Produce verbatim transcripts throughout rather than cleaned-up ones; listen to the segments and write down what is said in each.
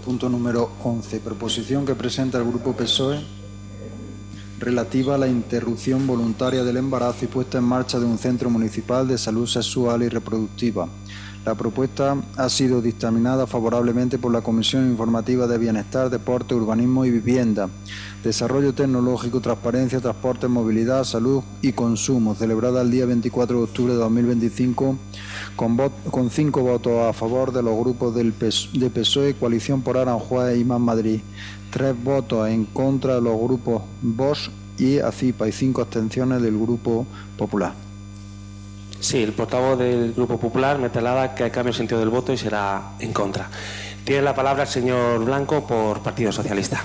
Punto número once. Proposición que presenta el Grupo P S O E relativa a la interrupción voluntaria del embarazo y puesta en marcha de un centro municipal de salud sexual y reproductiva. La propuesta ha sido dictaminada favorablemente por la Comisión Informativa de Bienestar, Deporte, Urbanismo y Vivienda, Desarrollo Tecnológico, Transparencia, Transporte, Movilidad, Salud y Consumo, celebrada el día veinticuatro de octubre de dos mil veinticinco, con, vot con cinco votos a favor de los grupos del P S de P S O E, Coalición por Aranjuez y Más Madrid, tres votos en contra de los grupos Vox y ACIPA y cinco abstenciones del Grupo Popular. Sí, el portavoz del Grupo Popular me traslada que cambie el sentido del voto y será en contra. Tiene la palabra el señor Blanco por Partido Socialista.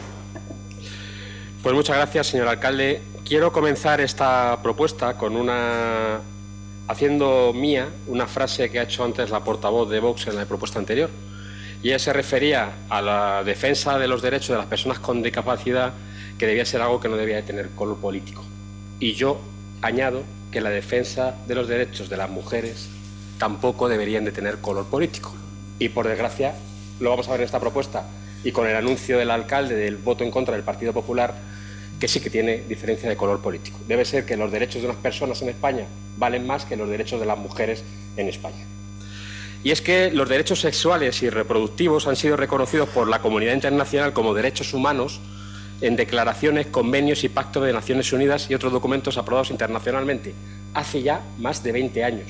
Pues muchas gracias, señor alcalde. Quiero comenzar esta propuesta con una haciendo mía una frase que ha hecho antes la portavoz de Vox en la propuesta anterior. Y ella se refería a la defensa de los derechos de las personas con discapacidad, que debía ser algo que no debía de tener color político. Y yo añado que la defensa de los derechos de las mujeres tampoco deberían de tener color político. Y por desgracia, lo vamos a ver en esta propuesta y con el anuncio del alcalde del voto en contra del Partido Popular, que sí que tiene diferencia de color político. Debe ser que los derechos de unas personas en España valen más que los derechos de las mujeres en España. Y es que los derechos sexuales y reproductivos han sido reconocidos por la comunidad internacional como derechos humanos en declaraciones, convenios y pactos de Naciones Unidas y otros documentos aprobados internacionalmente hace ya más de veinte años.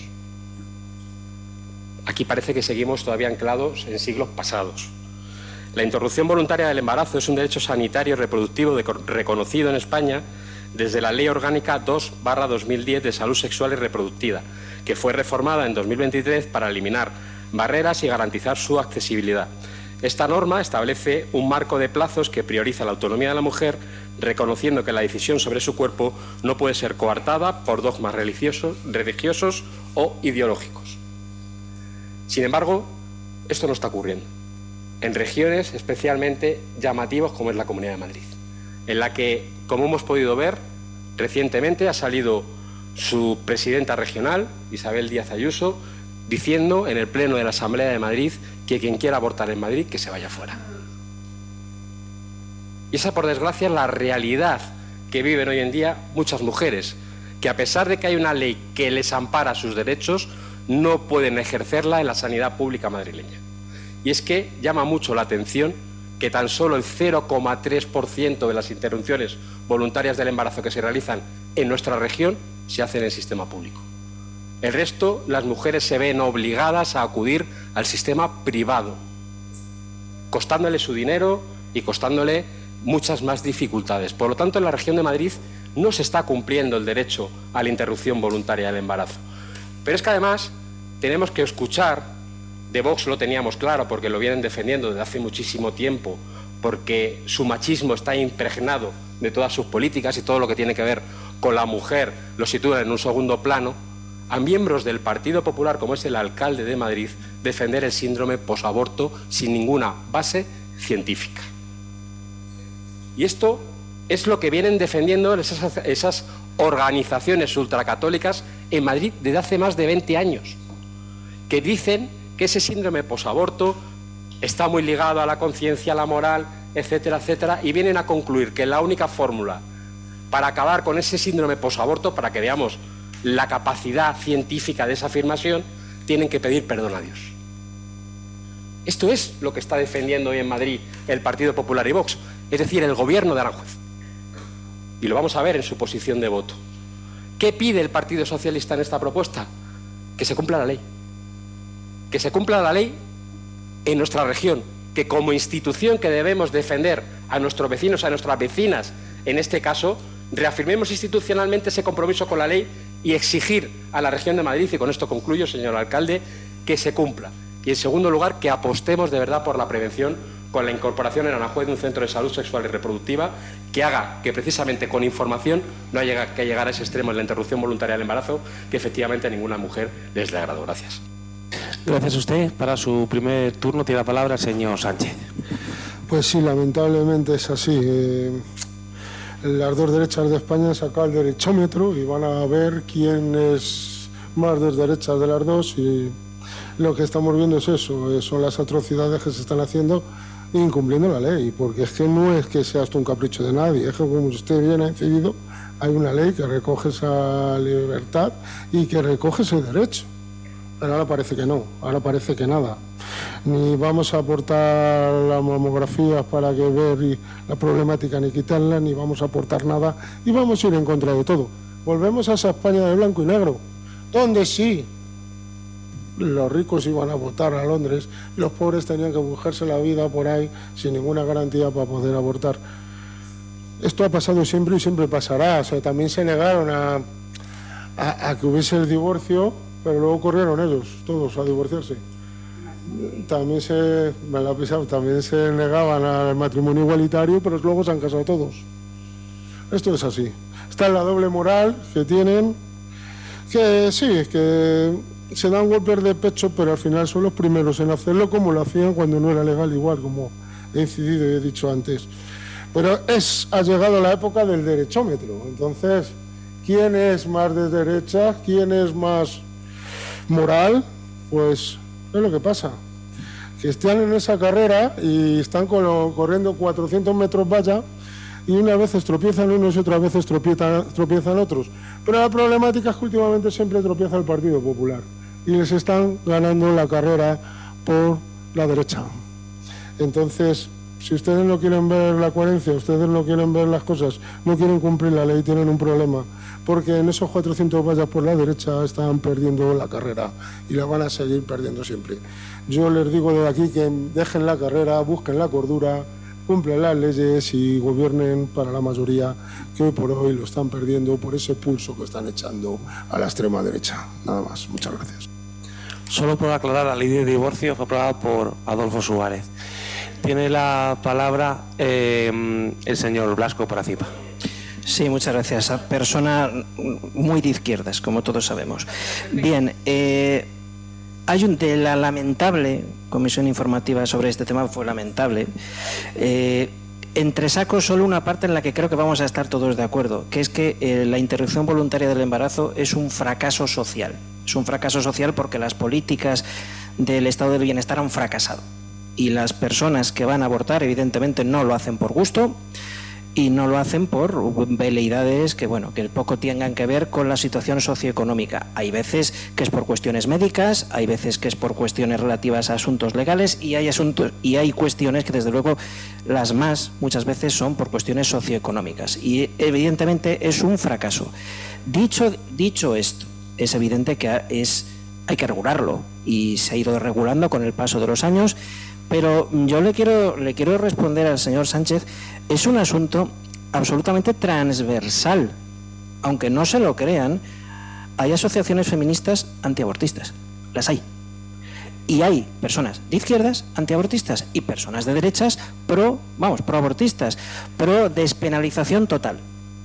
Aquí parece que seguimos todavía anclados en siglos pasados. La interrupción voluntaria del embarazo es un derecho sanitario y reproductivo de, reconocido en España desde la Ley Orgánica dos barra dos mil diez de Salud Sexual y Reproductiva, que fue reformada en dos mil veintitrés para eliminar barreras y garantizar su accesibilidad. Esta norma establece un marco de plazos que prioriza la autonomía de la mujer, reconociendo que la decisión sobre su cuerpo no puede ser coartada por dogmas religiosos, religiosos o ideológicos. Sin embargo, esto no está ocurriendo en regiones especialmente llamativas como es la Comunidad de Madrid, en la que, como hemos podido ver, recientemente ha salido su presidenta regional, Isabel Díaz Ayuso, diciendo en el Pleno de la Asamblea de Madrid que quien quiera abortar en Madrid, que se vaya fuera. Y esa, por desgracia, es la realidad que viven hoy en día muchas mujeres, que a pesar de que hay una ley que les ampara sus derechos, no pueden ejercerla en la sanidad pública madrileña. Y es que llama mucho la atención que tan solo el cero coma tres por ciento de las interrupciones voluntarias del embarazo que se realizan en nuestra región se hacen en el sistema público. El resto, las mujeres se ven obligadas a acudir al sistema privado, costándole su dinero y costándole muchas más dificultades. Por lo tanto, en la región de Madrid no se está cumpliendo el derecho a la interrupción voluntaria del embarazo. Pero es que además tenemos que escuchar, de Vox lo teníamos claro porque lo vienen defendiendo desde hace muchísimo tiempo, porque su machismo está impregnado de todas sus políticas y todo lo que tiene que ver con la mujer lo sitúa en un segundo plano, a miembros del Partido Popular, como es el alcalde de Madrid, defender el síndrome posaborto sin ninguna base científica. Y esto es lo que vienen defendiendo esas, esas organizaciones ultracatólicas en Madrid desde hace más de veinte años, que dicen que ese síndrome posaborto está muy ligado a la conciencia, a la moral, etcétera, etcétera, y vienen a concluir que la única fórmula para acabar con ese síndrome posaborto, para que veamos la capacidad científica de esa afirmación, tienen que pedir perdón a Dios. Esto es lo que está defendiendo hoy en Madrid el Partido Popular y Vox, es decir, el gobierno de Aranjuez. Y lo vamos a ver en su posición de voto. ¿Qué pide el Partido Socialista en esta propuesta? Que se cumpla la ley. Que se cumpla la ley en nuestra región, que como institución que debemos defender a nuestros vecinos, a nuestras vecinas, en este caso, reafirmemos institucionalmente ese compromiso con la ley y exigir a la región de Madrid, y con esto concluyo, señor alcalde, que se cumpla. Y en segundo lugar, que apostemos de verdad por la prevención con la incorporación en Aranjuez de un centro de salud sexual y reproductiva que haga que precisamente con información no haya que llegar a ese extremo en la interrupción voluntaria del embarazo, que efectivamente a ninguna mujer les le agrado. Gracias. Gracias a usted. Para su primer turno tiene la palabra el señor Sánchez. Pues sí, lamentablemente es así. Eh, las dos derechas de España han sacado el derechómetro y van a ver quién es más de derechas de las dos, y lo que estamos viendo es eso, son las atrocidades que se están haciendo incumpliendo la ley, porque es que no es que sea esto un capricho de nadie, es que como usted bien ha decidido, hay una ley que recoge esa libertad y que recoge ese derecho. Pero ahora parece que no, ahora parece que nada. Ni vamos a aportar las mamografías para que ver la problemática ni quitarla, ni vamos a aportar nada y vamos a ir en contra de todo. Volvemos a esa España de blanco y negro, donde sí, los ricos iban a votar a Londres y los pobres tenían que buscarse la vida por ahí sin ninguna garantía para poder abortar. Esto ha pasado siempre y siempre pasará. O sea, también se negaron a, a, a que hubiese el divorcio, pero luego corrieron ellos, todos, a divorciarse. También se, me la he pisado, también se negaban al matrimonio igualitario, pero luego se han casado todos. Esto es así. Está la doble moral que tienen, que sí, que se dan golpes de pecho, pero al final son los primeros en hacerlo como lo hacían cuando no era legal, igual, como he incidido y he dicho antes. Pero es, ha llegado la época del derechómetro. Entonces, ¿quién es más de derecha? ¿Quién es más moral? Pues es lo que pasa. Que están en esa carrera y están con lo, corriendo cuatrocientos metros valla y unas veces tropiezan unos y otras veces tropiezan, tropiezan otros. Pero la problemática es que últimamente siempre tropieza el Partido Popular y les están ganando la carrera por la derecha. Entonces, si ustedes no quieren ver la coherencia, ustedes no quieren ver las cosas, no quieren cumplir la ley, tienen un problema. Porque en esos cuatrocientos vallas por la derecha están perdiendo la carrera y la van a seguir perdiendo siempre. Yo les digo desde aquí que dejen la carrera, busquen la cordura, cumplen las leyes y gobiernen para la mayoría que hoy por hoy lo están perdiendo por ese pulso que están echando a la extrema derecha. Nada más. Muchas gracias. Solo por aclarar, la ley de divorcio fue aprobada por Adolfo Suárez. Tiene la palabra eh, el señor Blasco Paracipa. Sí, muchas gracias. Persona muy de izquierdas, como todos sabemos. Bien, eh, hay un de la lamentable comisión informativa sobre este tema, fue lamentable. Eh, entre sacos solo una parte en la que creo que vamos a estar todos de acuerdo, que es que eh, la interrupción voluntaria del embarazo es un fracaso social. Es un fracaso social porque las políticas del estado del bienestar han fracasado. Y las personas que van a abortar, evidentemente, no lo hacen por gusto y no lo hacen por veleidades que, bueno, que poco tengan que ver con la situación socioeconómica. Hay veces que es por cuestiones médicas, hay veces que es por cuestiones relativas a asuntos legales y hay asuntos y hay cuestiones que, desde luego, las más muchas veces son por cuestiones socioeconómicas. Y evidentemente es un fracaso. Dicho, dicho esto, es evidente que es, hay que regularlo y se ha ido regulando con el paso de los años. Pero yo le quiero, le quiero responder al señor Sánchez, es un asunto absolutamente transversal. Aunque no se lo crean, hay asociaciones feministas antiabortistas, las hay. Y hay personas de izquierdas antiabortistas y personas de derechas pro, vamos, proabortistas, pro despenalización total,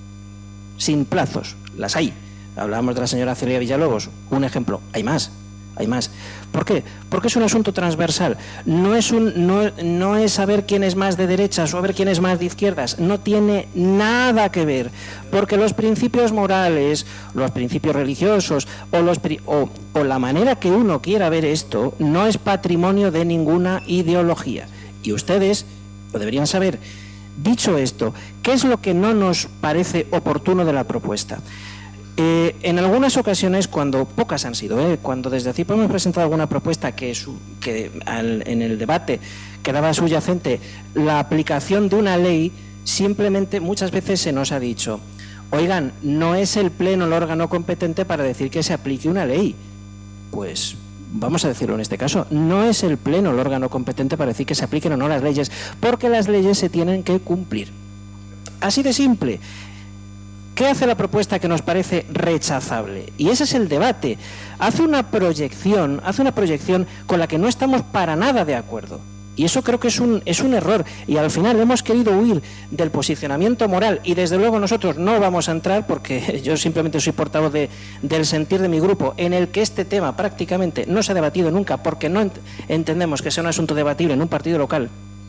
sin plazos, las hay. Hablábamos de la señora Celia Villalobos, un ejemplo, hay más. Hay más. ¿Por qué? Porque es un asunto transversal. No es, un, no, no es saber quién es más de derechas o a ver quién es más de izquierdas. No tiene nada que ver. Porque los principios morales, los principios religiosos o, los, o, o la manera que uno quiera ver esto no es patrimonio de ninguna ideología. Y ustedes lo deberían saber. Dicho esto, ¿qué es lo que no nos parece oportuno de la propuesta? Eh, en algunas ocasiones, cuando pocas han sido, eh, cuando desde CIPO hemos presentado alguna propuesta que, su, que al, en el debate quedaba subyacente la aplicación de una ley, simplemente muchas veces se nos ha dicho, oigan, no es el Pleno el órgano competente para decir que se aplique una ley. Pues vamos a decirlo en este caso, no es el Pleno el órgano competente para decir que se apliquen o no las leyes, porque las leyes se tienen que cumplir. Así de simple. ¿Qué hace la propuesta que nos parece rechazable? Y ese es el debate. Hace una proyección, hace una proyección con la que no estamos para nada de acuerdo. Y eso creo que es un, es un error. Y al final hemos querido huir del posicionamiento moral. Y desde luego nosotros no vamos a entrar, porque yo simplemente soy portavoz de, del sentir de mi grupo, en el que este tema prácticamente no se ha debatido nunca, porque no ent- entendemos que sea un asunto debatible en un partido local,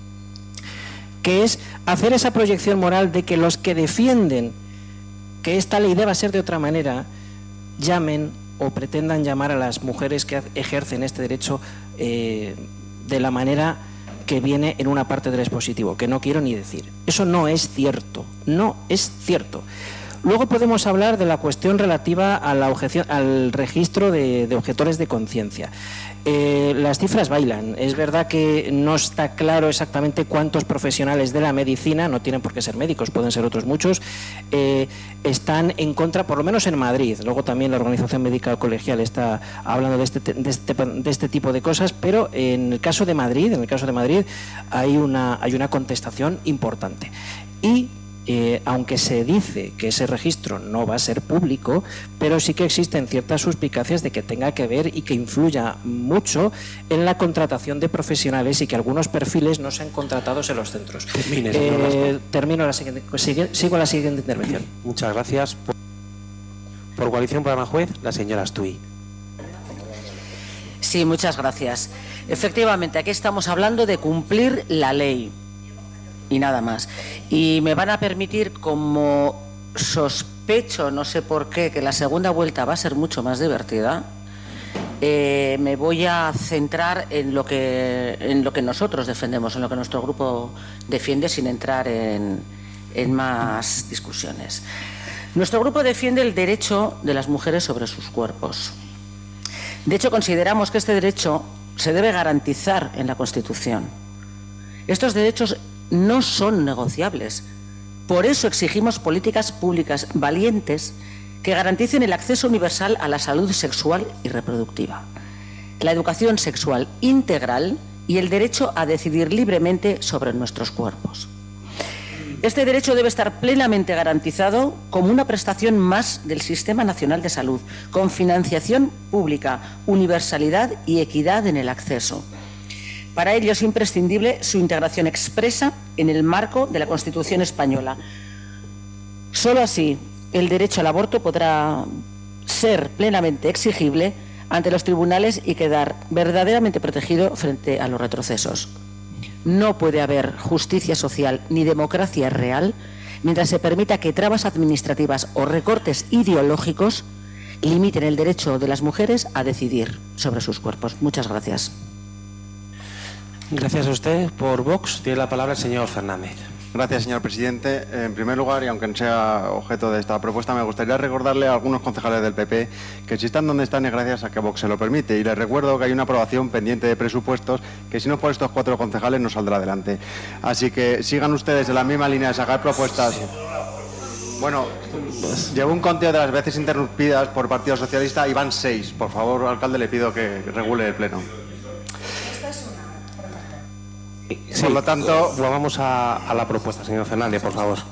que es hacer esa proyección moral de que los que defienden que esta ley deba ser de otra manera, llamen o pretendan llamar a las mujeres que ejercen este derecho eh, de la manera que viene en una parte del expositivo, que no quiero ni decir. Eso no es cierto, no es cierto. Luego podemos hablar de la cuestión relativa a la objeción, al registro de, de objetores de conciencia. Eh, las cifras bailan. Es verdad que no está claro exactamente cuántos profesionales de la medicina, no tienen por qué ser médicos, pueden ser otros muchos, eh, están en contra, por lo menos en Madrid. Luego también la Organización Médica Colegial está hablando de este, de este, de este tipo de cosas, pero en el caso de Madrid, en el caso de Madrid hay una, hay una contestación importante. Y Eh, aunque se dice que ese registro no va a ser público, pero sí que existen ciertas suspicacias de que tenga que ver y que influya mucho en la contratación de profesionales y que algunos perfiles no sean contratados en los centros. Termine, eh, termino la siguiente, sigue, sigo la siguiente intervención. Muchas gracias. Por, por coalición para juez, la señora Astui. Sí, muchas gracias. Efectivamente, aquí estamos hablando de cumplir la ley. Y nada más. Y me van a permitir, como sospecho, no sé por qué, que la segunda vuelta va a ser mucho más divertida, eh, me voy a centrar en lo que en lo que nosotros defendemos, en lo que nuestro grupo defiende, sin entrar en, en más discusiones. Nuestro grupo defiende el derecho de las mujeres sobre sus cuerpos. De hecho, consideramos que este derecho se debe garantizar en la Constitución. Estos derechos no son negociables. Por eso exigimos políticas públicas valientes que garanticen el acceso universal a la salud sexual y reproductiva, la educación sexual integral y el derecho a decidir libremente sobre nuestros cuerpos. Este derecho debe estar plenamente garantizado como una prestación más del Sistema Nacional de Salud, con financiación pública, universalidad y equidad en el acceso. Para ello es imprescindible su integración expresa en el marco de la Constitución española. Solo así el derecho al aborto podrá ser plenamente exigible ante los tribunales y quedar verdaderamente protegido frente a los retrocesos. No puede haber justicia social ni democracia real mientras se permita que trabas administrativas o recortes ideológicos limiten el derecho de las mujeres a decidir sobre sus cuerpos. Muchas gracias. Gracias a usted. Por Vox tiene la palabra el señor Fernández. Gracias, señor presidente. En primer lugar, y aunque no sea objeto de esta propuesta, me gustaría recordarle a algunos concejales del P P que si están donde están es gracias a que Vox se lo permite. Y les recuerdo que hay una aprobación pendiente de presupuestos que si no es por estos cuatro concejales no saldrá adelante. Así que sigan ustedes en la misma línea de sacar propuestas. Bueno, llevo un conteo de las veces interrumpidas por Partido Socialista y van seis. Por favor, alcalde, le pido que regule el pleno. Sí, por lo tanto, vamos a, a la propuesta, señor Fernández, por favor.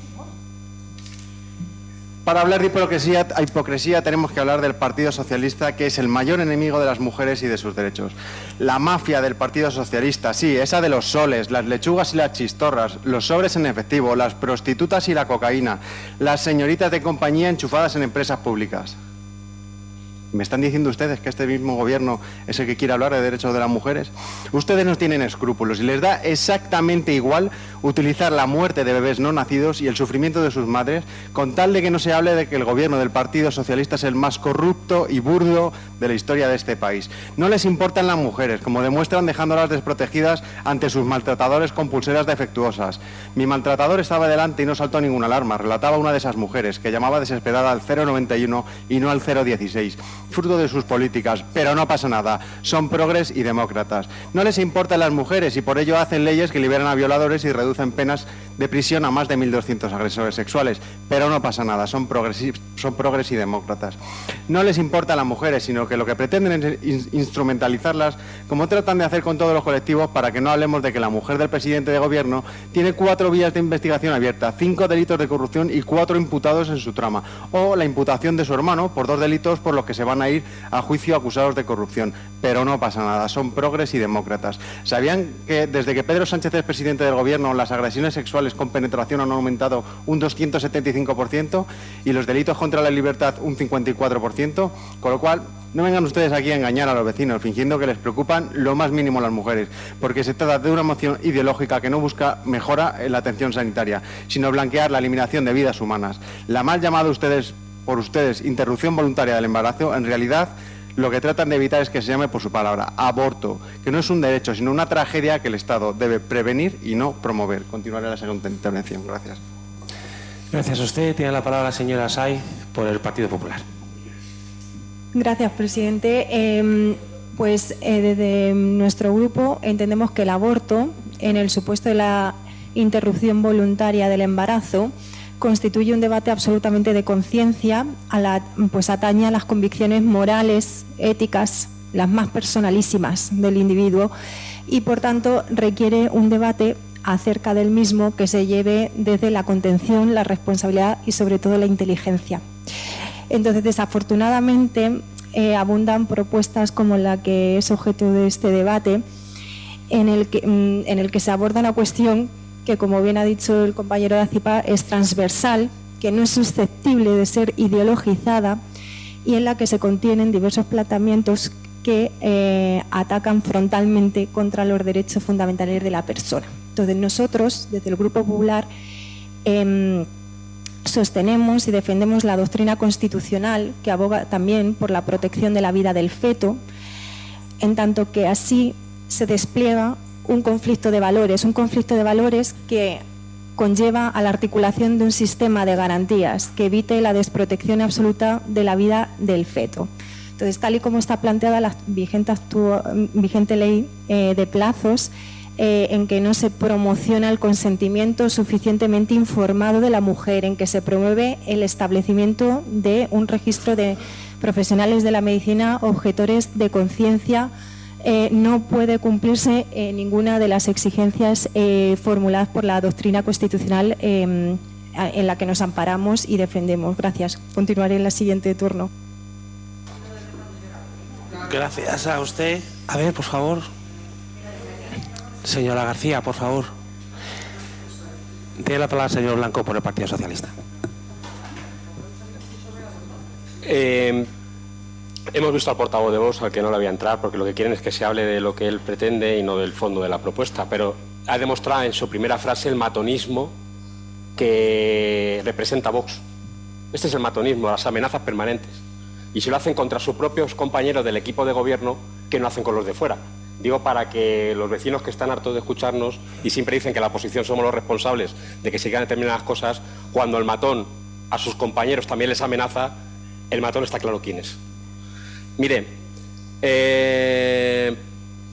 Para hablar de hipocresía, hipocresía tenemos que hablar del Partido Socialista, que es el mayor enemigo de las mujeres y de sus derechos. La mafia del Partido Socialista, sí, esa de los soles, las lechugas y las chistorras, los sobres en efectivo, las prostitutas y la cocaína, las señoritas de compañía enchufadas en empresas públicas. ¿Me están diciendo ustedes que este mismo gobierno es el que quiere hablar de derechos de las mujeres? Ustedes no tienen escrúpulos y les da exactamente igual utilizar la muerte de bebés no nacidos y el sufrimiento de sus madres con tal de que no se hable de que el gobierno del Partido Socialista es el más corrupto y burdo de la historia de este país. No les importan las mujeres, como demuestran dejándolas desprotegidas ante sus maltratadores con pulseras defectuosas. Mi maltratador estaba delante y no saltó ninguna alarma, relataba una de esas mujeres, que llamaba desesperada al cero noventa y uno y no al cero dieciséis. Fruto de sus políticas, pero no pasa nada, son progres y demócratas. No les importan las mujeres y por ello hacen leyes que liberan a violadores y reducen penas de prisión a más de mil doscientos agresores sexuales, pero no pasa nada, son progres, son progres y demócratas. No les importan las mujeres, sino que lo que pretenden es instrumentalizarlas, como tratan de hacer con todos los colectivos, para que no hablemos de que la mujer del presidente de gobierno tiene cuatro vías de investigación abiertas, cinco delitos de corrupción y cuatro imputados en su trama, o la imputación de su hermano por dos delitos por los que se van a ir a juicio acusados de corrupción, pero no pasa nada, son progres y demócratas. ¿Sabían que desde que Pedro Sánchez es presidente del gobierno las agresiones sexuales con penetración han aumentado un doscientos setenta y cinco por ciento y los delitos contra la libertad un cincuenta y cuatro por ciento? Con lo cual, no vengan ustedes aquí a engañar a los vecinos fingiendo que les preocupan lo más mínimo las mujeres, porque se trata de una moción ideológica que no busca mejora en la atención sanitaria, sino blanquear la eliminación de vidas humanas. La mal llamada ustedes por ustedes interrupción voluntaria del embarazo, en realidad lo que tratan de evitar es que se llame por su palabra, aborto, que no es un derecho, sino una tragedia que el Estado debe prevenir y no promover. Continuaré la segunda intervención. Gracias. Gracias a usted. Tiene la palabra la señora Saiz por el Partido Popular. Gracias, presidente. Eh, pues eh, desde nuestro grupo entendemos que el aborto, en el supuesto de la interrupción voluntaria del embarazo, constituye un debate absolutamente de conciencia, a la, pues atañe a las convicciones morales, éticas, las más personalísimas del individuo, y por tanto requiere un debate acerca del mismo que se lleve desde la contención, la responsabilidad y sobre todo la inteligencia. Entonces, desafortunadamente, eh, abundan propuestas como la que es objeto de este debate, en el que, en el que se aborda una cuestión que, como bien ha dicho el compañero de ACIPA, es transversal, que no es susceptible de ser ideologizada y en la que se contienen diversos planteamientos que eh, atacan frontalmente contra los derechos fundamentales de la persona. Entonces, nosotros, desde el Grupo Popular, eh, sostenemos y defendemos la doctrina constitucional que aboga también por la protección de la vida del feto, en tanto que así se despliega un conflicto de valores, un conflicto de valores que conlleva a la articulación de un sistema de garantías que evite la desprotección absoluta de la vida del feto. Entonces, tal y como está planteada la vigente, vigente ley eh, de plazos, eh, en que no se promociona el consentimiento suficientemente informado de la mujer, en que se promueve el establecimiento de un registro de profesionales de la medicina objetores de conciencia, Eh, no puede cumplirse eh, ninguna de las exigencias eh, formuladas por la doctrina constitucional eh, en la que nos amparamos y defendemos. Gracias. Continuaré en el siguiente turno. Gracias a usted. A ver, por favor. Señora García, por favor. Tiene la palabra el señor Blanco por el Partido Socialista. Eh... Hemos visto al portavoz de Vox, al que no le voy a entrar, porque lo que quieren es que se hable de lo que él pretende y no del fondo de la propuesta, pero ha demostrado en su primera frase el matonismo que representa Vox. Este es el matonismo, las amenazas permanentes. Y si lo hacen contra sus propios compañeros del equipo de gobierno, ¿qué no hacen con los de fuera? Digo, para que los vecinos que están hartos de escucharnos y siempre dicen que la oposición somos los responsables de que sigan determinadas cosas, cuando el matón a sus compañeros también les amenaza, el matón está claro quién es. Mire, eh,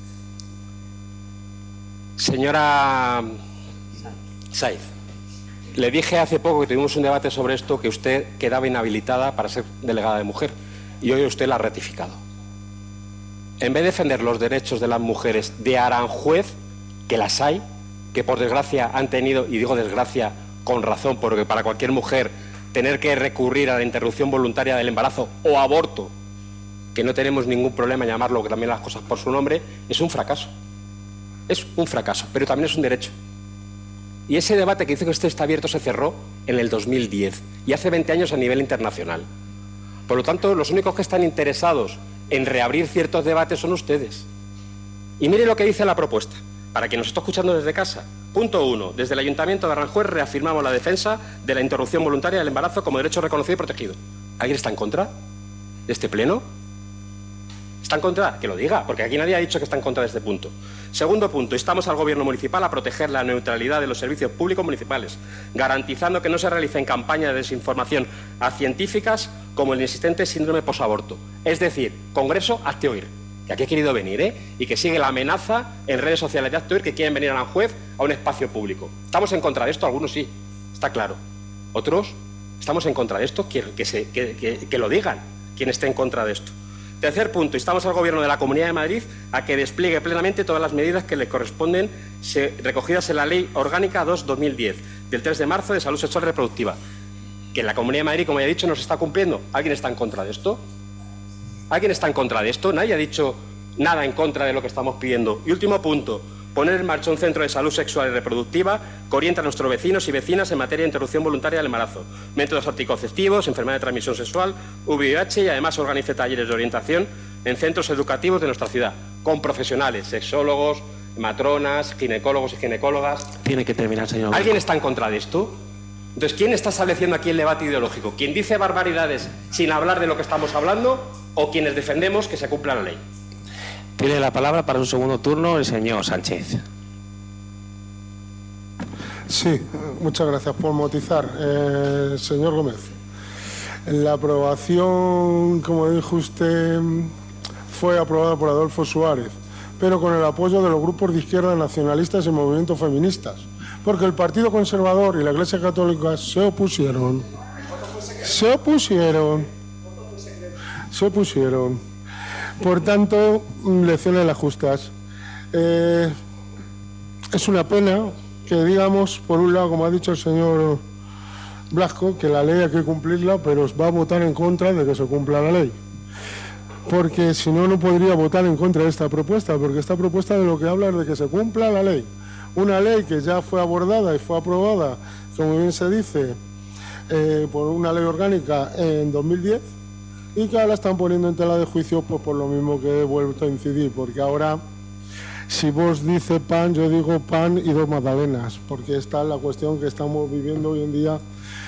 señora Saiz, le dije hace poco que tuvimos un debate sobre esto, que usted quedaba inhabilitada para ser delegada de mujer, y hoy usted la ha ratificado. En vez de defender los derechos de las mujeres de Aranjuez, que las hay, que por desgracia han tenido, y digo desgracia con razón, porque para cualquier mujer tener que recurrir a la interrupción voluntaria del embarazo o aborto, que no tenemos ningún problema en llamarlo, que también las cosas por su nombre, es un fracaso. Es un fracaso, pero también es un derecho. Y ese debate que dice que usted está abierto se cerró en el dos mil diez y hace veinte años a nivel internacional. Por lo tanto, los únicos que están interesados en reabrir ciertos debates son ustedes. Y mire lo que dice la propuesta, para quien nos está escuchando desde casa. Punto uno. Desde el Ayuntamiento de Aranjuez reafirmamos la defensa de la interrupción voluntaria del embarazo como derecho reconocido y protegido. ¿Alguien está en contra de este pleno? ¿Está en contra? Que lo diga, porque aquí nadie ha dicho que está en contra de este punto. Segundo punto, instamos al Gobierno municipal a proteger la neutralidad de los servicios públicos municipales, garantizando que no se realicen campañas de desinformación a científicas como el inexistente síndrome posaborto. Es decir, Congreso, hazte oír, que aquí ha querido venir, ¿eh? Y que sigue la amenaza en redes sociales de hazte oír que quieren venir a Aranjuez a un espacio público. ¿Estamos en contra de esto? Algunos sí, está claro. Otros, estamos en contra de esto, que, que, se, que, que, que lo digan, quien esté en contra de esto. Tercer punto, instamos al Gobierno de la Comunidad de Madrid a que despliegue plenamente todas las medidas que le corresponden se, recogidas en la Ley Orgánica dos barra dos mil diez, del tres de marzo de Salud Sexual y Reproductiva, que en la Comunidad de Madrid, como ya he dicho, no se está cumpliendo. ¿Alguien está en contra de esto? ¿Alguien está en contra de esto? Nadie ha dicho nada en contra de lo que estamos pidiendo. Y último punto, poner en marcha un centro de salud sexual y reproductiva que orienta a nuestros vecinos y vecinas en materia de interrupción voluntaria del embarazo, métodos anticonceptivos, enfermedad de transmisión sexual, V I H, y además organice talleres de orientación en centros educativos de nuestra ciudad, con profesionales, sexólogos, matronas, ginecólogos y ginecólogas. Tiene que terminar, señor. ¿Alguien está en contra de esto? Entonces, ¿quién está estableciendo aquí el debate ideológico? ¿Quién dice barbaridades sin hablar de lo que estamos hablando o quienes defendemos que se cumpla la ley? Tiene la palabra para un segundo turno el señor Sánchez. Sí, muchas gracias por matizar. Eh, señor Gómez, la aprobación, como dijo usted, fue aprobada por Adolfo Suárez, pero con el apoyo de los grupos de izquierda nacionalistas y movimientos feministas, porque el Partido Conservador y la Iglesia Católica se opusieron. Se opusieron. Se opusieron. Por tanto, lecciones las justas. Eh, es una pena que digamos, por un lado, como ha dicho el señor Blasco, que la ley hay que cumplirla, pero va a votar en contra de que se cumpla la ley. Porque si no, no podría votar en contra de esta propuesta, porque esta propuesta de lo que habla es de que se cumpla la ley. Una ley que ya fue abordada y fue aprobada, como bien se dice, eh, por una ley orgánica en dos mil diez, y que ahora están poniendo en tela de juicio pues, por lo mismo que he vuelto a incidir, porque ahora, si vos dice pan, yo digo pan y dos magdalenas, porque esta es la cuestión que estamos viviendo hoy en día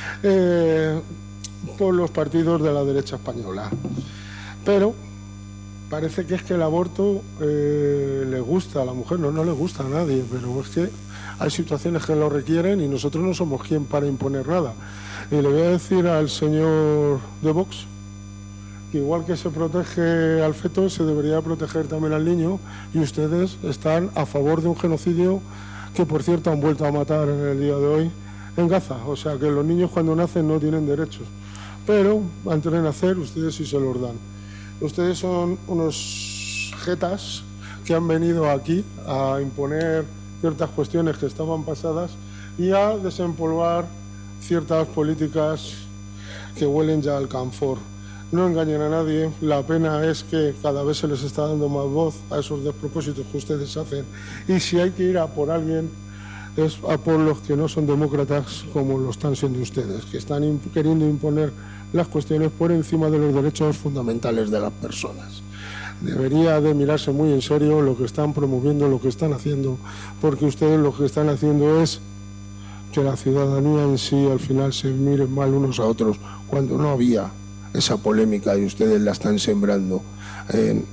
eh, por los partidos de la derecha española. Pero parece que es que el aborto eh, le gusta a la mujer, no, no le gusta a nadie, pero es que hay situaciones que lo requieren y nosotros no somos quien para imponer nada. Y le voy a decir al señor de Vox que igual que se protege al feto, se debería proteger también al niño, y ustedes están a favor de un genocidio que, por cierto, han vuelto a matar en el día de hoy en Gaza. O sea, que los niños cuando nacen no tienen derechos, pero antes de nacer ustedes sí se los dan. Ustedes son unos jetas que han venido aquí a imponer ciertas cuestiones que estaban pasadas y a desempolvar ciertas políticas que huelen ya al canfor. No engañen a nadie, la pena es que cada vez se les está dando más voz a esos despropósitos que ustedes hacen, y si hay que ir a por alguien es a por los que no son demócratas como lo están siendo ustedes, que están imp- queriendo imponer las cuestiones por encima de los derechos fundamentales de las personas. Debería de mirarse muy en serio lo que están promoviendo, lo que están haciendo, porque ustedes lo que están haciendo es que la ciudadanía en sí al final se miren mal unos a otros, cuando no había esa polémica y ustedes la están sembrando en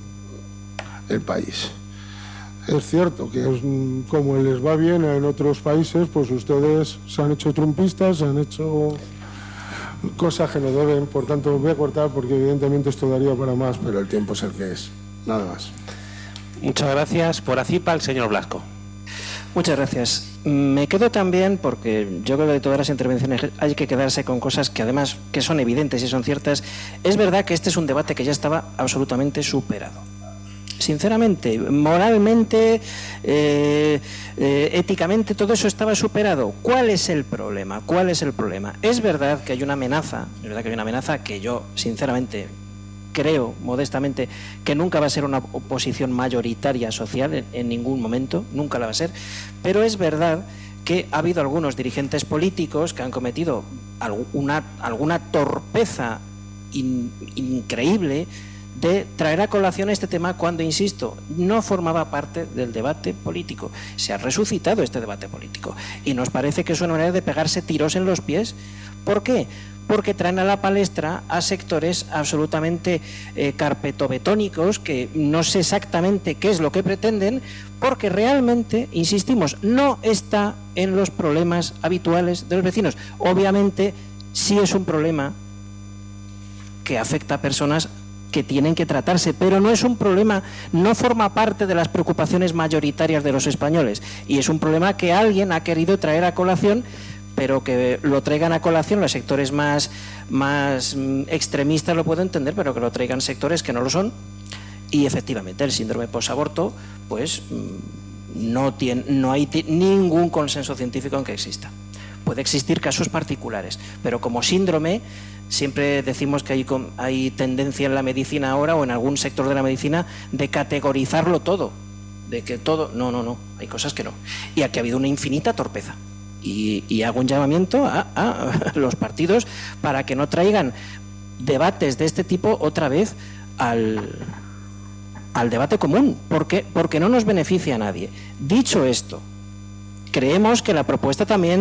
el país. Es cierto que es, como les va bien en otros países, pues ustedes se han hecho trumpistas, se han hecho cosas que no deben, por tanto voy a cortar porque evidentemente esto daría para más, pero el tiempo es el que es. Nada más. Muchas gracias. Por ACIPA, el señor Blasco. Muchas gracias. Me quedo también, porque yo creo que de todas las intervenciones hay que quedarse con cosas que además que son evidentes y son ciertas. Es verdad que este es un debate que ya estaba absolutamente superado. Sinceramente, moralmente, eh, eh, éticamente, todo eso estaba superado. ¿Cuál es el problema? ¿Cuál es el problema? Es verdad que hay una amenaza, es verdad que hay una amenaza que yo, sinceramente, creo, modestamente, que nunca va a ser una oposición mayoritaria social en, en ningún momento, nunca la va a ser, pero es verdad que ha habido algunos dirigentes políticos que han cometido alguna, alguna torpeza in, increíble de traer a colación este tema cuando, insisto, no formaba parte del debate político. Se ha resucitado este debate político y nos parece que es una manera de pegarse tiros en los pies. ¿Por qué? Porque traen a la palestra a sectores absolutamente eh, carpetobetónicos que no sé exactamente qué es lo que pretenden, porque realmente, insistimos, no está en los problemas habituales de los vecinos. Obviamente sí es un problema que afecta a personas que tienen que tratarse, pero no es un problema, no forma parte de las preocupaciones mayoritarias de los españoles, y es un problema que alguien ha querido traer a colación, pero que lo traigan a colación los sectores más, más extremistas lo puedo entender, pero que lo traigan sectores que no lo son. Y efectivamente el síndrome posaborto pues no, tiene, no hay ningún consenso científico en que exista. Puede existir casos particulares, pero como síndrome siempre decimos que hay, hay tendencia en la medicina ahora o en algún sector de la medicina de categorizarlo todo, de que todo, no, no, no, hay cosas que no. Y aquí ha habido una infinita torpeza. Y, y hago un llamamiento a, a los partidos para que no traigan debates de este tipo otra vez al, al debate común, porque, porque no nos beneficia a nadie. Dicho esto, creemos que la propuesta también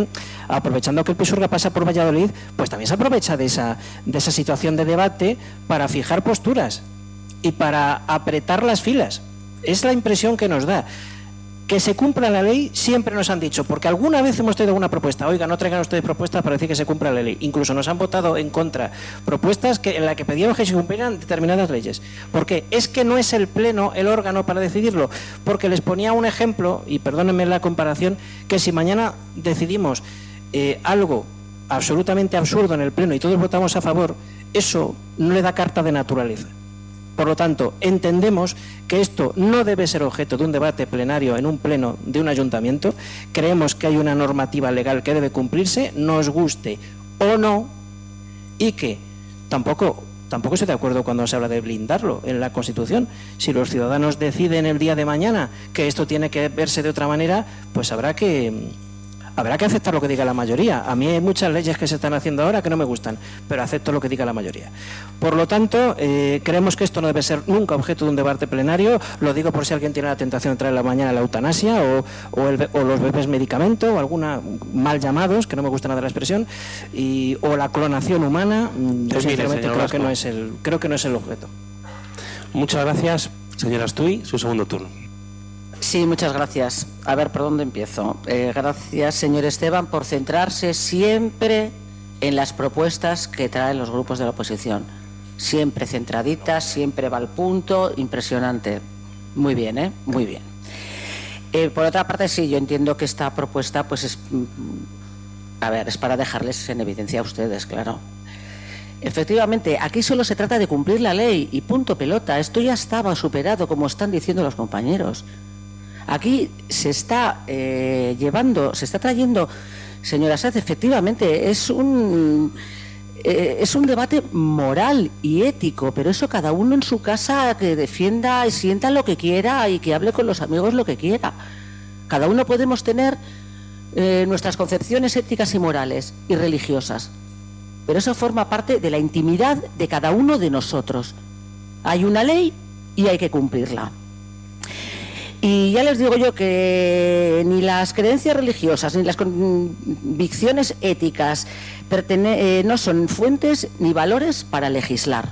aprovechando que el Pisuerga pasa por Valladolid, pues también se aprovecha de esa, de esa situación de debate para fijar posturas y para apretar las filas. Es la impresión que nos da. Que se cumpla la ley siempre nos han dicho, porque alguna vez hemos tenido una propuesta, oiga, no traigan ustedes propuestas para decir que se cumpla la ley. Incluso nos han votado en contra propuestas que, en las que pedíamos que se cumplieran determinadas leyes. Porque es que no es el Pleno el órgano para decidirlo. Porque les ponía un ejemplo, y perdónenme la comparación, que si mañana decidimos eh, algo absolutamente absurdo en el Pleno y todos votamos a favor, eso no le da carta de naturaleza. Por lo tanto, entendemos que esto no debe ser objeto de un debate plenario en un pleno de un ayuntamiento. Creemos que hay una normativa legal que debe cumplirse, nos guste o no, y que tampoco, tampoco estoy de acuerdo cuando se habla de blindarlo en la Constitución. Si los ciudadanos deciden el día de mañana que esto tiene que verse de otra manera, pues habrá que... Habrá que aceptar lo que diga la mayoría. A mí hay muchas leyes que se están haciendo ahora que no me gustan, pero acepto lo que diga la mayoría. Por lo tanto, eh, creemos que esto no debe ser nunca objeto de un debate plenario. Lo digo por si alguien tiene la tentación de traer la mañana la eutanasia o, o, el, o los bebés medicamento o alguna mal llamados, que no me gusta nada la expresión, y, o la clonación humana. Yo sinceramente creo que no es el, creo que no es el objeto. Muchas gracias, señora Astuy. Su segundo turno. Sí, muchas gracias. A ver, ¿por dónde empiezo? Eh, gracias, señor Esteban, por centrarse siempre en las propuestas que traen los grupos de la oposición. Siempre centraditas, siempre va al punto, impresionante. Muy bien, ¿eh? Muy bien. Eh, por otra parte, sí, yo entiendo que esta propuesta, pues es... A ver, es para dejarles en evidencia a ustedes, claro. Efectivamente, aquí solo se trata de cumplir la ley y punto pelota. Esto ya estaba superado, como están diciendo los compañeros. Aquí se está eh, llevando, se está trayendo, señora Sáez, efectivamente, es un, eh, es un debate moral y ético, pero eso cada uno en su casa que defienda y sienta lo que quiera y que hable con los amigos lo que quiera. Cada uno podemos tener eh, nuestras concepciones éticas y morales y religiosas, pero eso forma parte de la intimidad de cada uno de nosotros. Hay una ley y hay que cumplirla. Y ya les digo yo que ni las creencias religiosas ni las convicciones éticas eh, no son fuentes ni valores para legislar.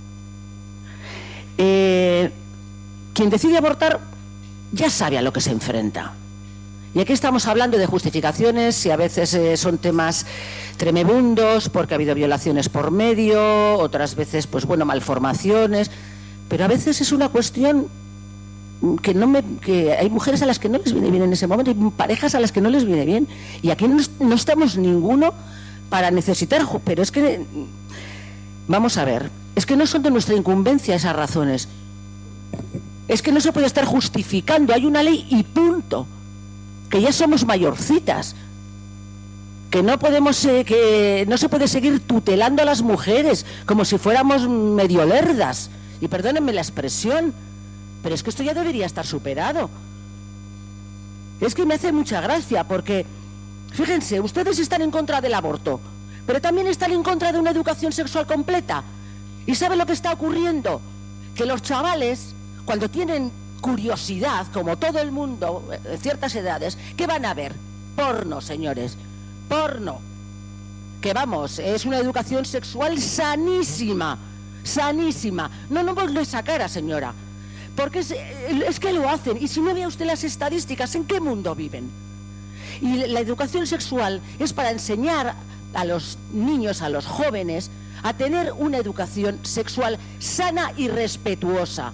Eh, quien decide abortar ya sabe a lo que se enfrenta. Y aquí estamos hablando de justificaciones y a veces eh, son temas tremebundos porque ha habido violaciones por medio, otras veces, pues bueno, malformaciones, pero a veces es una cuestión que no me que hay mujeres a las que no les viene bien en ese momento, hay parejas a las que no les viene bien, y aquí no, no estamos ninguno para necesitar, pero es que vamos a ver, es que no son de nuestra incumbencia esas razones, es que no se puede estar justificando, hay una ley y punto, que ya somos mayorcitas, que no podemos eh, que no se puede seguir tutelando a las mujeres como si fuéramos medio lerdas, y perdónenme la expresión, pero es que esto ya debería estar superado. Es que me hace mucha gracia porque, fíjense, ustedes están en contra del aborto, pero también están en contra de una educación sexual completa. ¿Y saben lo que está ocurriendo? Que los chavales, cuando tienen curiosidad, como todo el mundo, en ciertas edades, ¿qué van a ver? Porno, señores, porno. Que vamos, es una educación sexual sanísima, sanísima. No, no ponle esa cara, señora. Porque es, es que lo hacen. Y si no vea usted las estadísticas, ¿en qué mundo viven? Y la educación sexual es para enseñar a los niños, a los jóvenes, a tener una educación sexual sana y respetuosa.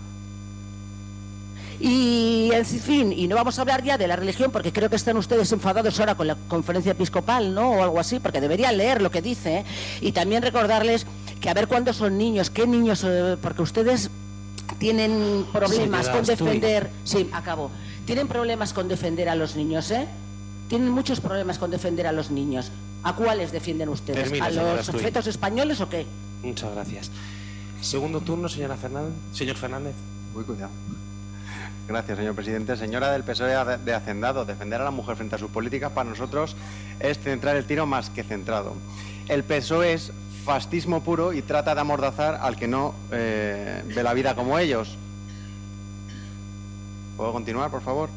Y, en fin, y no vamos a hablar ya de la religión, porque creo que están ustedes enfadados ahora con la conferencia episcopal, ¿no? O algo así, porque deberían leer lo que dice, ¿eh? Y también recordarles que a ver cuándo son niños, qué niños, eh, porque ustedes tienen problemas con defender... Sí, acabo. Tienen problemas con defender a los niños, ¿eh? Tienen muchos problemas con defender a los niños. ¿A cuáles defienden ustedes? Termina, ¿a los fetos españoles o qué? Muchas gracias. Segundo turno, señora Fernández. Señor Fernández. Muy cuidado. Gracias, señor presidente. Señora del P S O E de Hacendado, defender a la mujer frente a sus políticas para nosotros es centrar el tiro más que centrado. El P S O E es fascismo puro y trata de amordazar al que no eh, ve la vida como ellos. ¿Puedo continuar, por favor?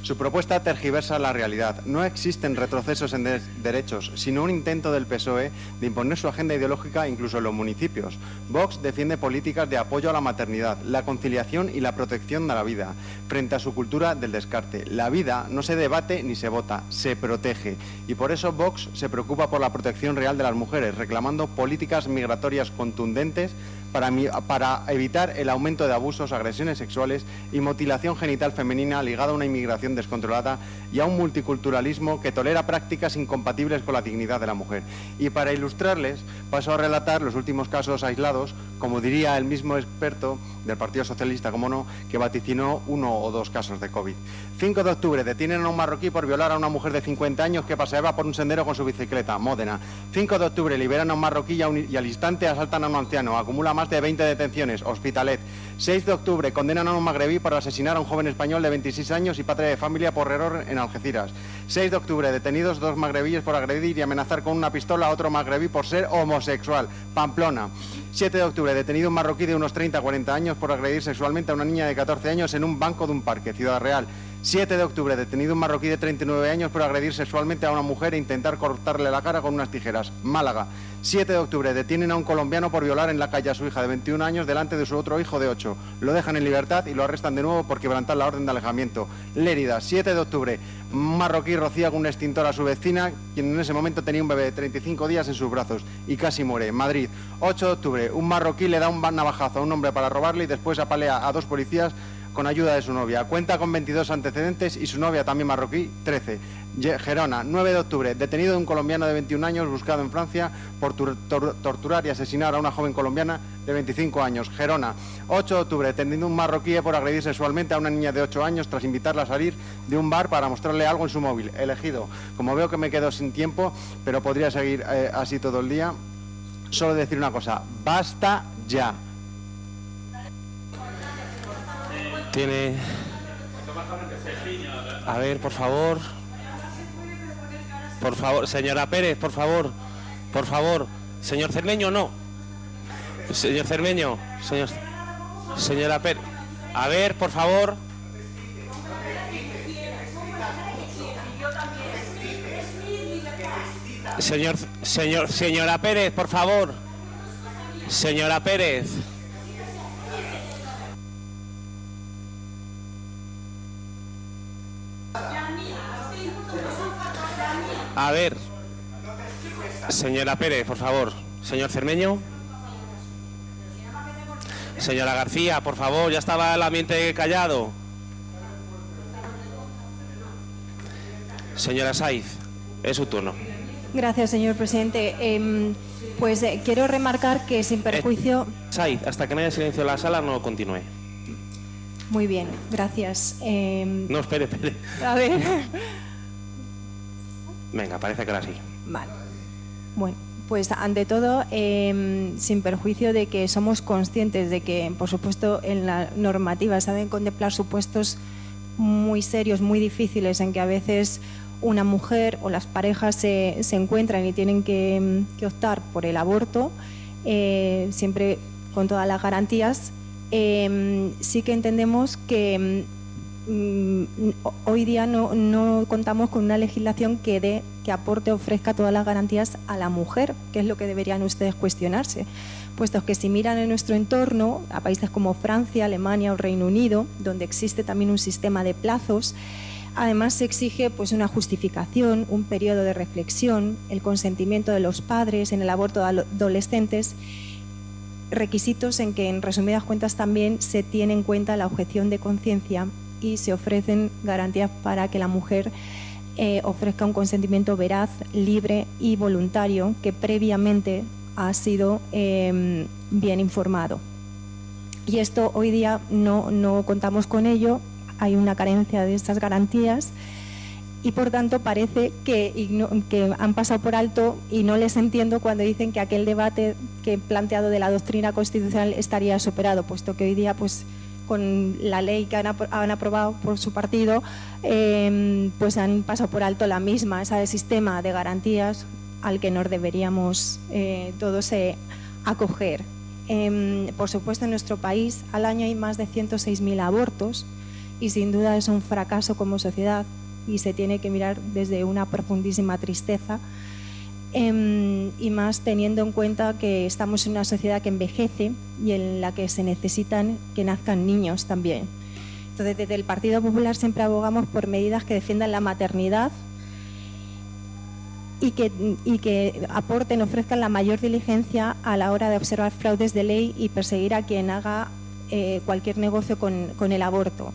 Su propuesta tergiversa la realidad. No existen retrocesos en de derechos, sino un intento del P S O E de imponer su agenda ideológica incluso en los municipios. Vox defiende políticas de apoyo a la maternidad, la conciliación y la protección de la vida, frente a su cultura del descarte. La vida no se debate ni se vota, se protege. Y por eso Vox se preocupa por la protección real de las mujeres, reclamando políticas migratorias contundentes Para, para evitar el aumento de abusos, agresiones sexuales y mutilación genital femenina ligada a una inmigración descontrolada y a un multiculturalismo que tolera prácticas incompatibles con la dignidad de la mujer. Y para ilustrarles, paso a relatar los últimos casos aislados, como diría el mismo experto del Partido Socialista, como no, que vaticinó uno o dos casos de COVID. cinco de octubre, detienen a un marroquí por violar a una mujer de cincuenta años que paseaba por un sendero con su bicicleta, Módena. cinco de octubre, liberan a un marroquí y, a un, y al instante asaltan a un anciano, acumula más de veinte detenciones, Hospitalet. seis de octubre, condenan a un magrebí por asesinar a un joven español de veintiséis años y padre de familia por error en Algeciras. seis de octubre, detenidos dos magrebíes por agredir y amenazar con una pistola a otro magrebí por ser homosexual, Pamplona. siete de octubre, detenido un marroquí de unos treinta a cuarenta años por agredir sexualmente a una niña de catorce años en un banco de un parque, Ciudad Real. siete de octubre, detenido un marroquí de treinta y nueve años por agredir sexualmente a una mujer e intentar cortarle la cara con unas tijeras, Málaga. siete de octubre, detienen a un colombiano por violar en la calle a su hija de veintiún años delante de su otro hijo de ocho. Lo dejan en libertad y lo arrestan de nuevo por quebrantar la orden de alejamiento. Lérida, siete de octubre, un marroquí rocía con un extintor a su vecina, quien en ese momento tenía un bebé de treinta y cinco días en sus brazos y casi muere. Madrid, ocho de octubre, un marroquí le da un navajazo a un hombre para robarle y después apalea a dos policías con ayuda de su novia. Cuenta con veintidós antecedentes y su novia, también marroquí, trece. Gerona, nueve de octubre, detenido un colombiano de veintiún años buscado en Francia por tor tor torturar y asesinar a una joven colombiana de veinticinco años. Gerona, ocho de octubre, detenido un marroquí por agredir sexualmente a una niña de ocho años tras invitarla a salir de un bar para mostrarle algo en su móvil. Elegido. Como veo que me quedo sin tiempo, pero podría seguir eh, así todo el día, solo decir una cosa: basta ya. Tiene... A ver, por favor. Por favor, señora Pérez, por favor. Por favor. Señor Cermeño, no. Señor Cermeño. Señor... Señora Pérez. A ver, por favor. Señor, señor, señora Pérez, por favor. Señora Pérez. A ver, señora Pérez, por favor. Señor Cermeño. Señora García, por favor, ya estaba el ambiente callado. Señora Saiz, es su turno. Gracias, señor presidente. Eh, pues eh, quiero remarcar que sin perjuicio... Eh, Saiz, hasta que no haya silencio en la sala, no continúe. Muy bien, gracias. Eh... No, espere, espere. A ver... Venga, parece que ahora sí. Vale. Bueno, pues ante todo, eh, sin perjuicio de que somos conscientes de que, por supuesto, en la normativa se deben contemplar supuestos muy serios, muy difíciles, en que a veces una mujer o las parejas se, se encuentran y tienen que, que optar por el aborto, eh, siempre con todas las garantías. Eh, sí que entendemos que hoy día no, no contamos con una legislación que dé, que aporte, ofrezca todas las garantías a la mujer, que es lo que deberían ustedes cuestionarse, puesto que si miran en nuestro entorno, a países como Francia, Alemania o Reino Unido, donde existe también un sistema de plazos, además se exige pues una justificación, un periodo de reflexión, el consentimiento de los padres en el aborto de adolescentes, requisitos en que en resumidas cuentas también se tiene en cuenta la objeción de conciencia y se ofrecen garantías para que la mujer eh, ofrezca un consentimiento veraz, libre y voluntario que previamente ha sido eh, bien informado. Y esto hoy día no, no contamos con ello, hay una carencia de estas garantías y por tanto parece que, que han pasado por alto y no les entiendo cuando dicen que aquel debate que he planteado de la doctrina constitucional estaría superado, puesto que hoy día pues con la ley que han, apro han aprobado por su partido, eh, pues han pasado por alto la misma, ese sistema de garantías al que nos deberíamos eh, todos eh, acoger. Eh, por supuesto, en nuestro país al año hay más de ciento seis mil abortos y sin duda es un fracaso como sociedad y se tiene que mirar desde una profundísima tristeza, eh, y más teniendo en cuenta que estamos en una sociedad que envejece y en la que se necesitan que nazcan niños también. Entonces, desde el Partido Popular siempre abogamos por medidas que defiendan la maternidad y que, y que aporten, ofrezcan la mayor diligencia a la hora de observar fraudes de ley y perseguir a quien haga eh, cualquier negocio con, con el aborto.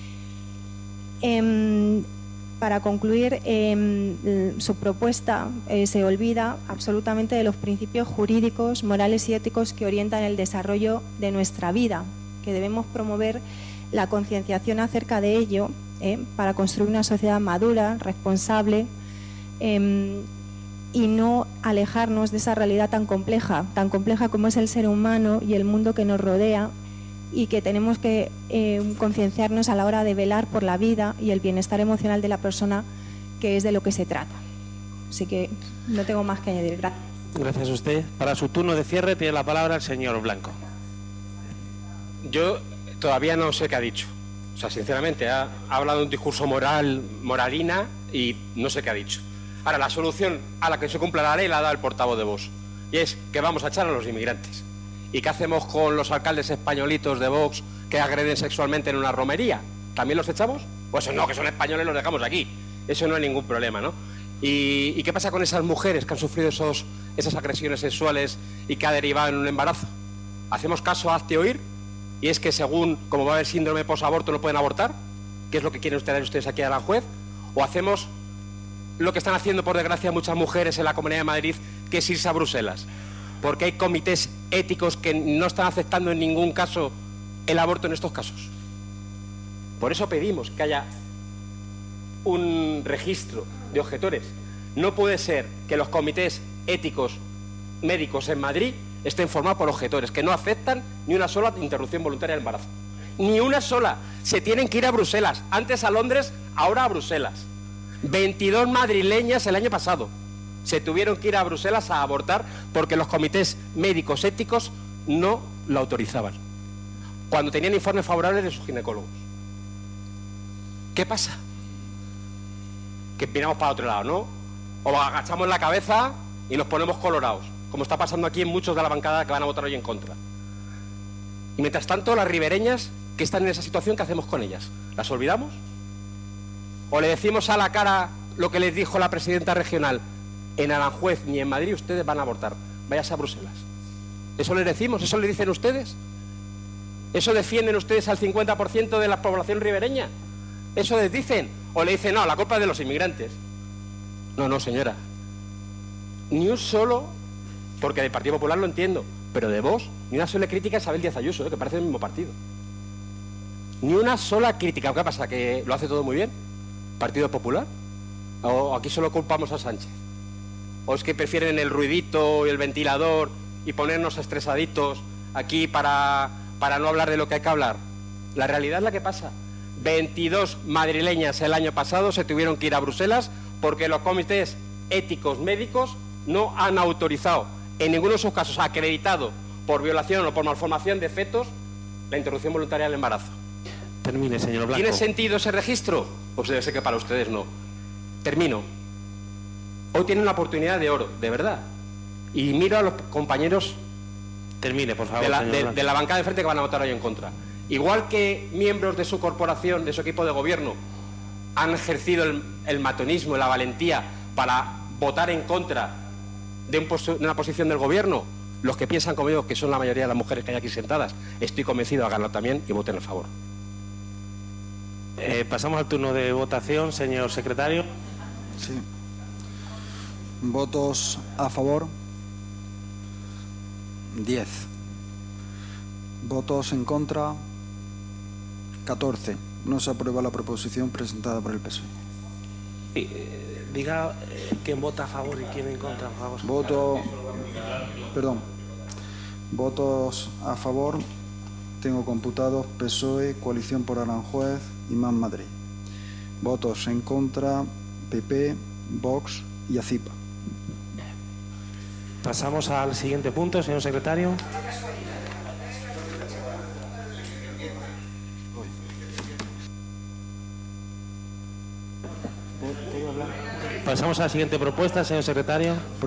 Eh, para concluir, eh, su propuesta eh, se olvida absolutamente de los principios jurídicos, morales y éticos que orientan el desarrollo de nuestra vida, que debemos promover la concienciación acerca de ello eh, para construir una sociedad madura, responsable, eh, y no alejarnos de esa realidad tan compleja, tan compleja como es el ser humano y el mundo que nos rodea, y que tenemos que eh, concienciarnos a la hora de velar por la vida y el bienestar emocional de la persona, que es de lo que se trata. Así que no tengo más que añadir. Gracias. Gracias a usted. Para su turno de cierre tiene la palabra el señor Blanco. Yo todavía no sé qué ha dicho. O sea, sinceramente, ha, ha hablado un discurso moral, moralina, y no sé qué ha dicho. Ahora, la solución a la que se cumpla la ley la ha dado el portavoz de Vox, y es que vamos a echar a los inmigrantes. ¿Y qué hacemos con los alcaldes españolitos de Vox que agreden sexualmente en una romería? ¿También los echamos? Pues no, que son españoles, los dejamos aquí. Eso no hay ningún problema, ¿no? ¿Y, y qué pasa con esas mujeres que han sufrido esos, esas agresiones sexuales y que ha derivado en un embarazo? ¿Hacemos caso a hazte oír? Y es que según, como va a haber síndrome posaborto, no pueden abortar, ¿qué es lo que quieren ustedes ustedes aquí a la juez? ¿O hacemos lo que están haciendo, por desgracia, muchas mujeres en la Comunidad de Madrid, que es irse a Bruselas? Porque hay comités éticos que no están aceptando en ningún caso el aborto en estos casos. Por eso pedimos que haya un registro de objetores. No puede ser que los comités éticos médicos en Madrid estén formados por objetores que no aceptan ni una sola interrupción voluntaria del embarazo. Ni una sola. Se tienen que ir a Bruselas. Antes a Londres, ahora a Bruselas. veintidós madrileñas el año pasado se tuvieron que ir a Bruselas a abortar porque los comités médicos éticos no lo autorizaban, cuando tenían informes favorables de sus ginecólogos. ¿Qué pasa? Que miramos para otro lado, ¿no? O agachamos la cabeza y nos ponemos colorados, como está pasando aquí en muchos de la bancada que van a votar hoy en contra. Y mientras tanto, las ribereñas que están en esa situación, ¿qué hacemos con ellas? ¿Las olvidamos? ¿O le decimos a la cara lo que les dijo la presidenta regional? En Aranjuez ni en Madrid ustedes van a abortar, váyase a Bruselas. ¿Eso les decimos? ¿Eso le dicen ustedes? ¿Eso defienden ustedes al cincuenta por ciento de la población ribereña? ¿Eso les dicen? ¿O le dicen, no, la culpa es de los inmigrantes? No, no, señora. Ni un solo, porque del Partido Popular lo entiendo, pero de Vox, ni una sola crítica a Isabel Díaz Ayuso, ¿eh? Que parece el mismo partido. Ni una sola crítica. ¿Qué pasa? ¿Que lo hace todo muy bien? ¿Partido Popular? ¿O aquí solo culpamos a Sánchez? ¿O es que prefieren el ruidito y el ventilador y ponernos estresaditos aquí para, para no hablar de lo que hay que hablar? La realidad es la que pasa. veintidós madrileñas el año pasado se tuvieron que ir a Bruselas porque los comités éticos médicos no han autorizado, en ninguno de sus casos acreditado por violación o por malformación de fetos, la interrupción voluntaria del embarazo. Termine, señor Blanco. ¿Tiene sentido ese registro? Pues debe ser que para ustedes no. Termino. Hoy tienen una oportunidad de oro, de verdad. Y miro a los compañeros Termine, por favor, de la, señor de, Blanco. de la bancada de frente que van a votar hoy en contra. Igual que miembros de su corporación, de su equipo de gobierno, han ejercido el, el matonismo y la valentía para votar en contra de, un, de una posición del gobierno, los que piensan como yo, que son la mayoría de las mujeres que hay aquí sentadas, estoy convencido de haganlo también y voten a favor. Eh, pasamos al turno de votación, señor secretario. Sí. Votos a favor. diez. Votos en contra. catorce. No se aprueba la proposición presentada por el P S O E. Eh, diga eh, quién vota a favor y quién en contra, por favor. Voto. Perdón. Votos a favor. Tengo computados P S O E, Coalición por Aranjuez y Más Madrid. Votos en contra, P P, Vox y ACIPA. Pasamos al siguiente punto, señor secretario. Pasamos a la siguiente propuesta, señor secretario.